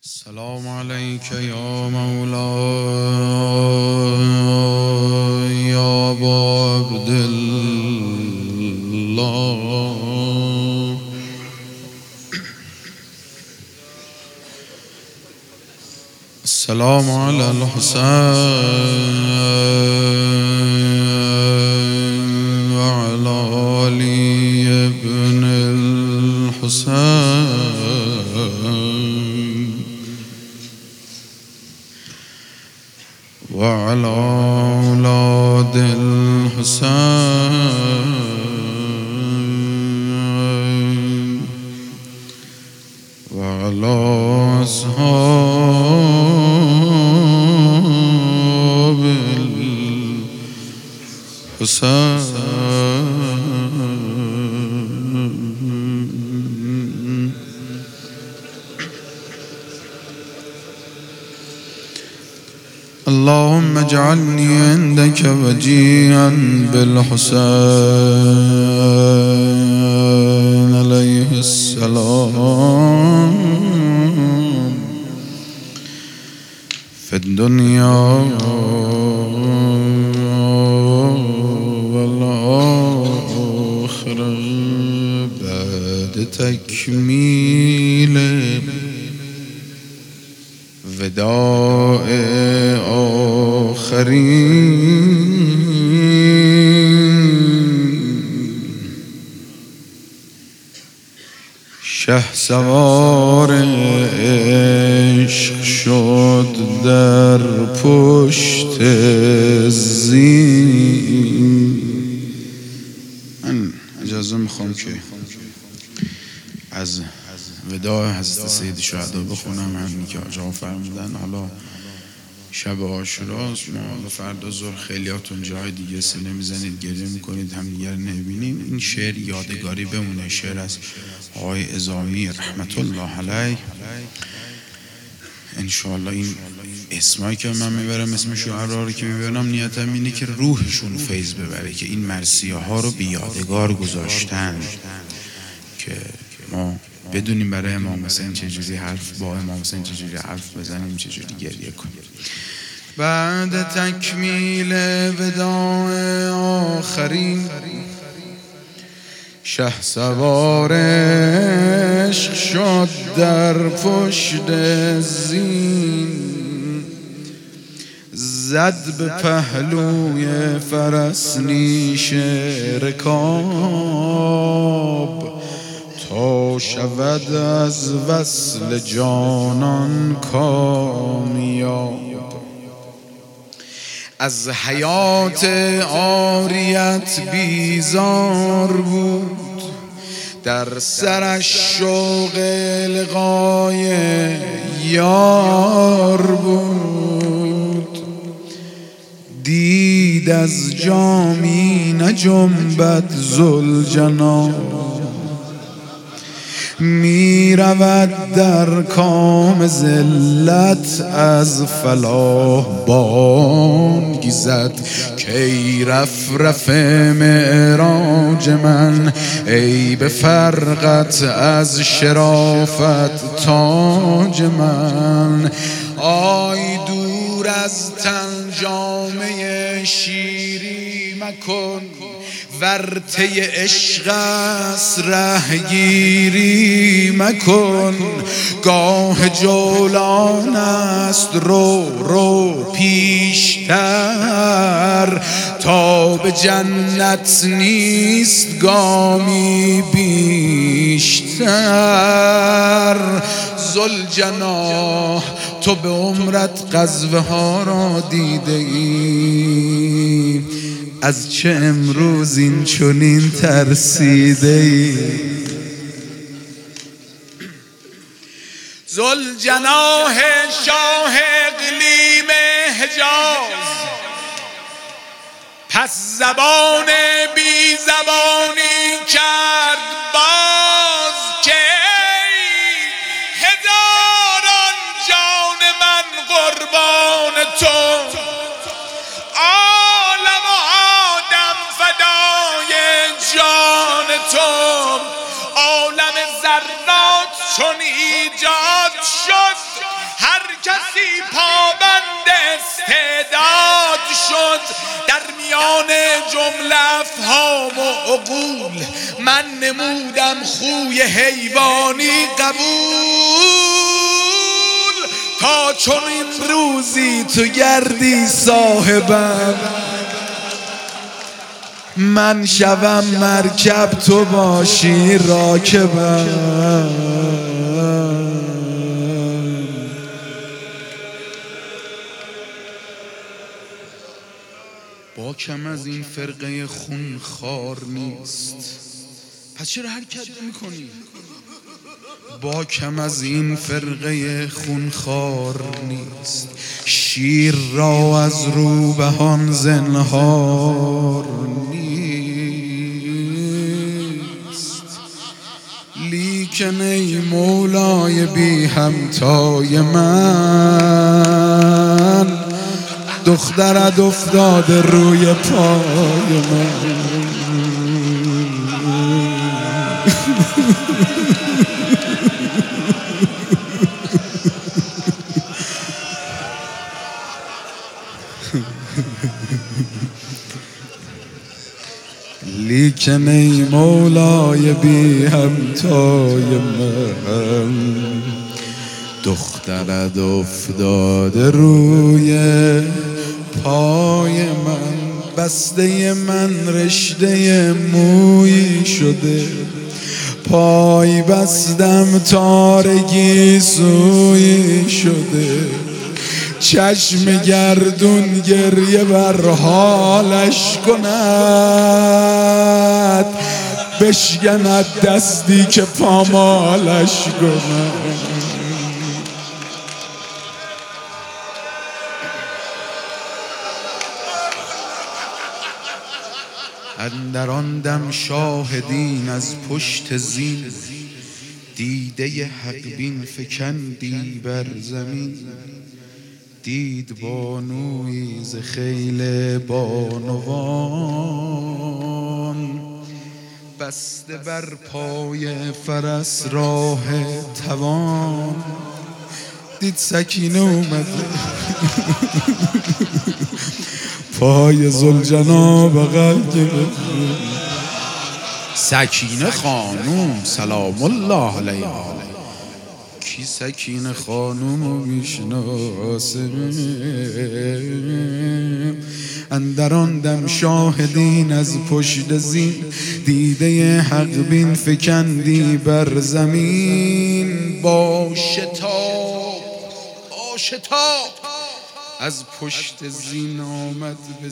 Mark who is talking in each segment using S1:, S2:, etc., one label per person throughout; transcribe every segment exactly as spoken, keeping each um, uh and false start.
S1: السلام عليك يا مولاي يا أبا عبد الله. السلام على الحسين وعلى علي بن الحسين وعلى أولاد الحسين وعلى أصحاب الحسين. اللهم اجعلني عندك وجيها بالحسين عليه السلام في الدنيا والآخرة بعد تكميل وداع آخرین. شهسوار عشق شد در پشت زین. من اجازه میخوام که از وداع حضرت سید شهدا بخونم، همین که آقا فرمودن. حالا شب عاشوراست، ما فردا ظهر خیلیاتون جای دیگه سینه میزنید، گریه میکنید، هم دیگر نمیبینیم. این شعر یادگاری بمونه، شعر از آقای اعظامی رحمت الله علیه. انشاءالله این اسمایی که من میبرم، اسم شعرها رو که میبرم، نیتم اینه که روحشون فیض ببره، که این مرثیه ها رو به یادگار گذاشتن که ما بدونیم برای امام حسین چجوری حرف با امام حسین چجوری حرف بزنیم، چجوری گریه کنیم. بعد تکمیل وداع آخرین، شهسوار عشق شد در پشت زین. زد به پهلوی فرس نیش رکاب، تا شود از وصل جانان کامیاب. از حیات عاریت بیزار بود، در سرش شوق لقای یار بود. دید از جامی نجنبد ذوالجناب، می رود در کام ذلت از فلاح بانگی زد. کی رفرف معراج من، ای به فرقت از شرافت تاج من. آی دور از تن جامه شیری مکن، ورطه عشق است رهگیری مکن. گاه جولان است رو رو پیشتر، تا به جنت نیست گامی بیشتر. ذوالجناح تو به عمرت غزوه ها را دیده ای، از چه امروز این چنین ترسیده ای؟ ذوالجناح شاه اقلیم حجاز، پس زبان بی زبانی کرد باز، که هزاران جان من قربان تو. عالم ذرات چون ایجاد شد، کسی پابند استعداد شد در میان جمله افهام و عقول، من نمودم خوی حیوانی قبول، تا چنین روزی تو گردی صاحبم، من شوم مرکب تو باشی راکبم. با کم از این فرقه خون خار نیست، پس چرا حرکت میکنی؟ با کم از این فرقه خون خار نیست، شیر را از روبهان زنهار نیست. لیکن ای مولای بی همتای من، دخترت افتاده روی پای من. لیکن ای مولای بی همتای من، دخترت افتاده روی پای من. بسته من رشته مویی شده، پای بستم تارگی سویی شده، چشم گردون گریه بر حالش کند، بشکند دستی که پامالش کند. اندر آن دم شاهدین از پشت زین، دیده حق بین فکندی بر زمین. دید بانویی ز خیل بانوان، بسته بر پای فرس راه توان. دید سکینه اومده پای ذوالجناب بغل گرفت. سکینه خانوم سلام الله علیها. کی سکینه خانومو میشناسه؟ اندر آن دم شاهدین از پشت زین، دیده حق بین فکندی بر زمین. با شتاب با شتاب از پشت زین آمد به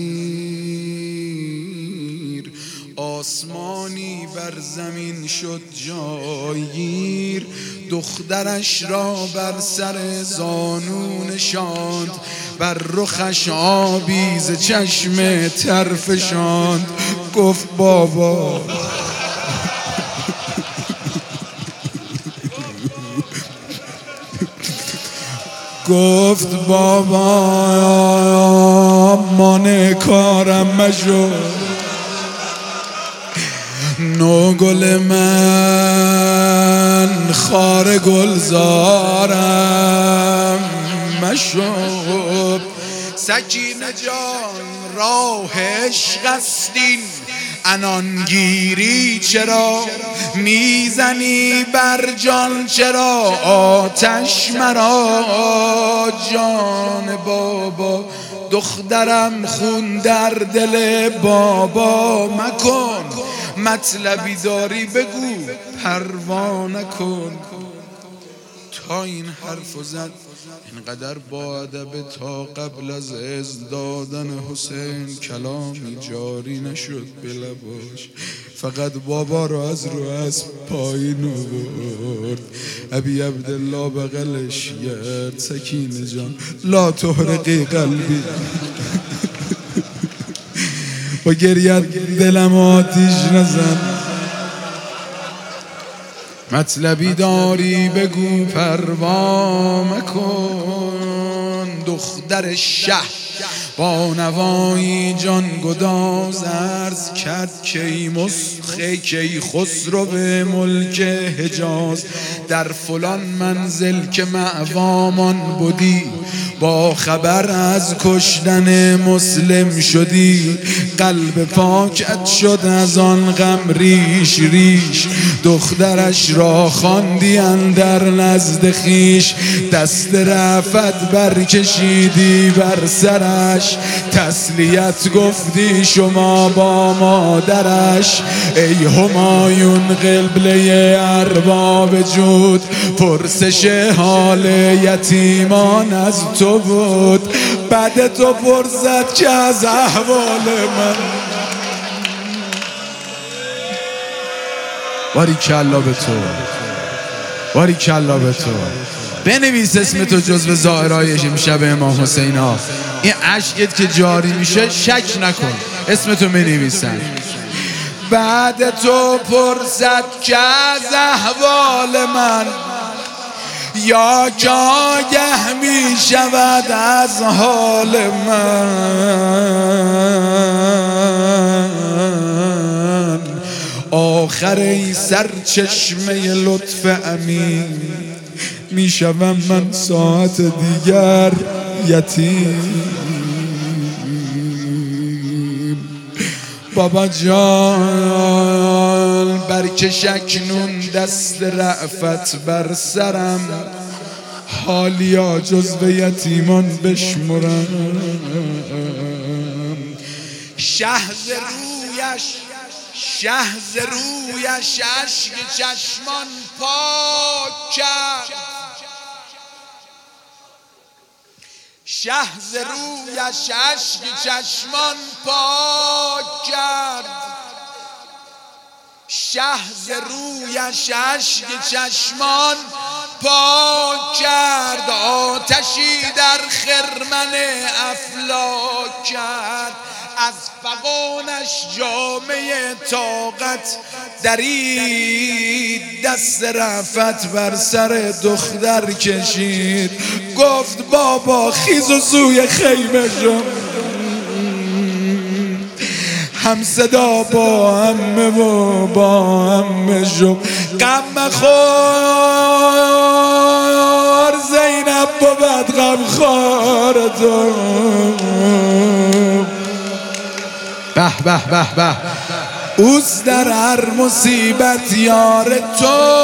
S1: زیر، آسمانی بر زمین شد جایگیر. دخترش را بر سر زانو نشاند، بر رخش آبی ز چشم تر فشاند. گفت بابا گفت بابا مانع کارم مشو، نو گل من خار گلزارم مشو. سکینه جان راه عشق استین، عنانگیری چرا میزنی بر جان؟ چرا آتش مرا جان بابا؟ دخترم خون در دل بابا مکن، مطلبی داری بگو پروا نکن. تا این حرف زد اینقدر با ادب تا قبل از اذن دادن حسین کلامی جاری نشد به لباش. فقط بابا رو از رو اسب پایین آورد، ابی عبدالله بغلش کرد. سکینه جان لا تحرقی قلبی، با گریت دلم آتیش نزن. مطلبی داری بگو پروا مکن. دختر شه با نوایی جان گداز عرض کرد که ای مسخه که ای خسرو به ملک حجاز، در فلان منزل که مأوامان بودی، با خبر از کشتن مسلم شدی. قلب پاکت شد از آن غم ریش ریش، دخترش را خواندی اندر نزد خویش. دست رأفت برکشیدی بر سرش، تسلیت گفتی شما با مادرش. ای همایون قبله ارباب جود، پرسش حال یتیمان از تو بود. بعد تو پرسد که از احوال من. باری کلا به تو، باری کلا به تو. بنویس اسم تو جزو زائرای امشب امام حسین ها. این عشقت که جاری میشه شک نکن، اسم تو بنویسن. بعد تو پرسد که از احوال من، یا که آگه می شود از حال من. آخر ای سرچشمه لطف امین، می شوم من ساعت دیگر یتیم. بابا جان برکش اکنون دست رأفت بر سرم، حالیا جزو یتیمان بشمرم. شهز رویش شهز رویش اشک چشمان پاک کرد، شهز رویش اشک چشمان پاک کرد. شهز رویش اشک چشمان پاک کرد، آتشی در خرمن افلاک کرد. از فغانش جامه طاقت درید، دست رأفت بر سر دختر کشید. گفت بابا خیز و سوی خیمه شو، هم صدا با همه و با همه شو. غم خور زینب بود غم خور تو. به به به به اوست در هر مصیبت یار تو.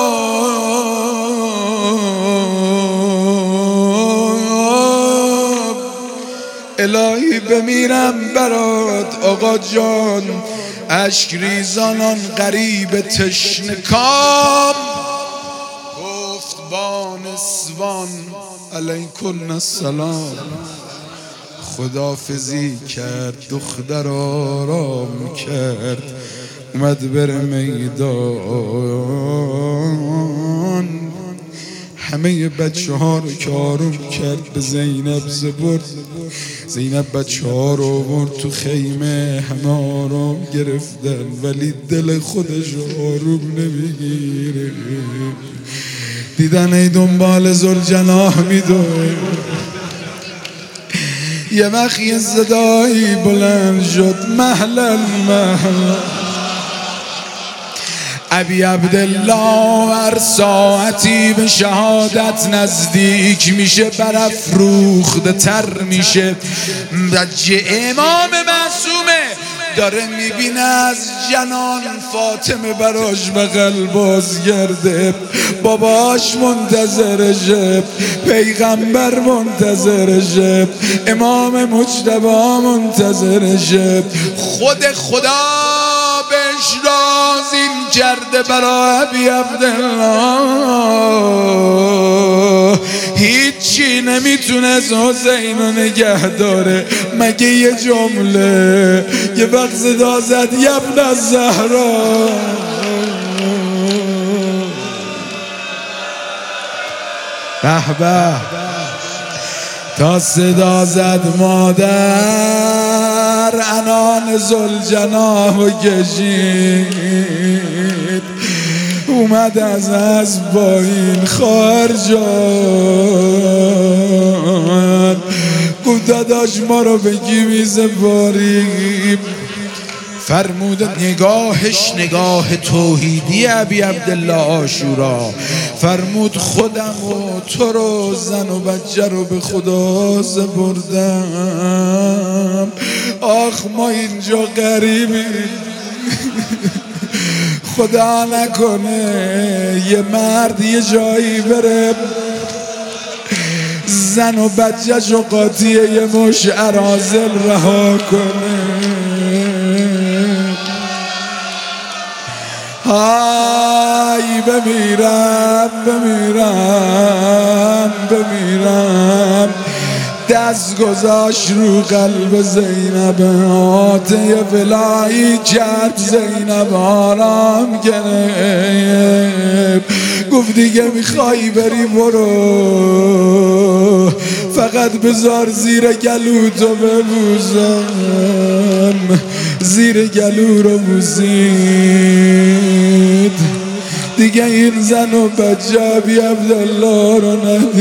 S1: الهی بمیرم برات آقا جان، اشک ریزانان غریب تشنه کام. گفت با نسوان علیکم السلام، خدافزی کرد دختر آرام کرد. اومد بر میدان، همه بچه ها رو که آروم کرد به زینب زبرد. زینب بچه ها رو برد تو خیمه، همه آرام گرفتن ولی دل خودش آروم نمیگیره. دیدن ای دنبال ذوالجناح میدوه. یه وقت یه صدایی بلند شد، مهلا مهلا ابی عبدالله. هر ساعتی به شهادت نزدیک میشه، برافروخته تر میشه. بچه امام معصومه داره میبینه از جنان فاطمه براش بغل باز گرده، باباش منتظرشه، پیغمبر منتظرشه، امام مجتبی منتظرشه. خود خدا بهش رازیم کرده برای ابی عبدالله. هیچی نمیتونه حسین رو نگه داره مگه یه جمله. یه وقت صدا زد یبن الزهرا. به به تا صدا زد مادر، عنان ذوالجناح و کشید. اومد از از با این خار جان، گفت داداش ما رو بگی میزباریم. فرمود نگاهش نگاه توحیدی ابی عبدالله عاشورا، فرمود خودم و تو رو زن و بچه رو به خدا سپردم. آخ ما اینجا غریبیم، خدا نکنه یه مرد یه جایی بره زن و بچه شو قاطیه یه مش اراذل رها کنه. های بمیرم بمیرم بمیرم. دست گذاشت رو قلب زینب، آتش ولایی کرد زینب آرام گرفت. گفت دیگه میخوای بری برو، فقط بذار زیر گلو تو ببوزم. زیر گلو رو بوزید، دیگه این زن و بچه ابی عبدالله رو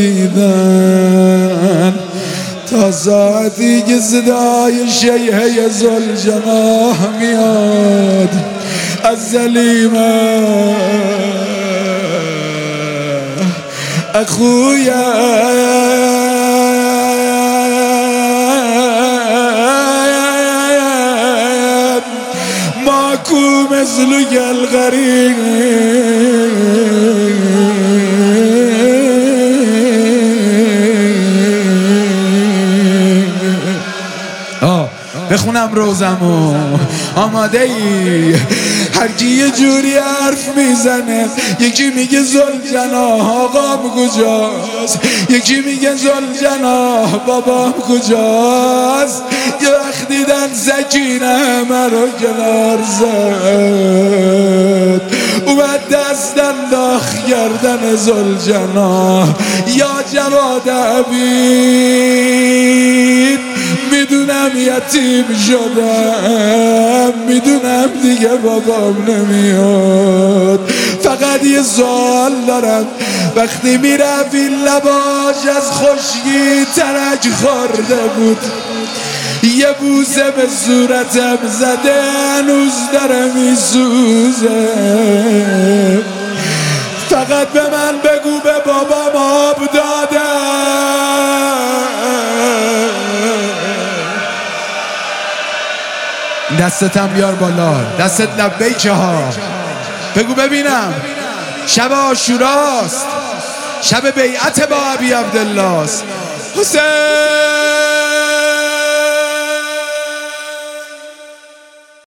S1: ندیدن تا ساعتی که صدای شیهه ذوالجناح میاد از زلیمه اخویا ماكو مثلك الغريب. بخونم روزمو آماده ای؟ هر کی یه جوری حرف میزنه، یکی میگه ذوالجناح آقام کجاست، یکی میگه ذوالجناح بابام کجاست. یه وقت دیدن سکینه مرا کنار زد، اومد دست انداخت گردن ذوالجناح. یا جواد حبیب میدونم یتیم شدم، میدونم دیگه بابام نمیاد، فقط یه سوال دارم. وقتی میرفت این لباش از خشکی ترک خورده بود، یه بوسه به صورتم زده هنوز داره میسوزه. فقط به من بگو به بابام آب دادم. دستتم بیار بالا، دستت لبیکه ها، بگو ببینم. شب عاشوراست، شب بیعت با ابی عبدالله است. حسین